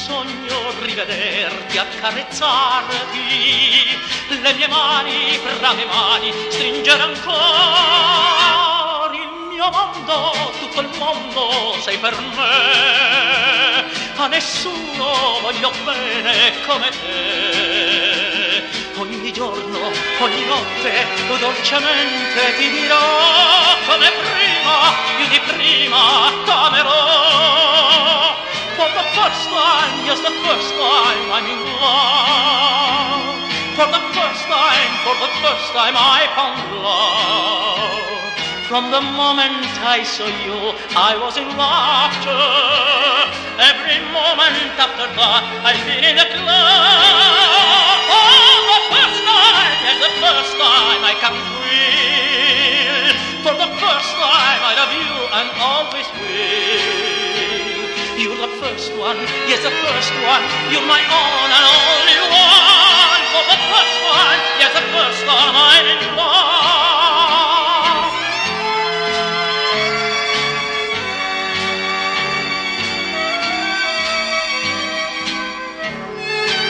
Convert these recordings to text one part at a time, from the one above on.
sogno rivederti, accarezzarti, le mie mani fra le mani stringere ancora. Il mio mondo, tutto il mondo sei per me, a nessuno voglio bene come te. Ogni giorno, ogni notte, dolcemente ti dirò, come prima, più di prima t'amerò. For the first time, yes, the first time I'm in love. For the first time I found love. From the moment I saw you, I was in laughter. Every moment after that, I've been in the club. Oh, the first time, yes, the first time I can feel. For the first time I love you and always will. You're the first one, yes, the first one. You're my own and only one. For the first one, yes, the first time I'm in love.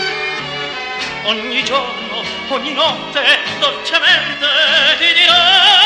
Ogni giorno, ogni notte, dolcemente ti dirò.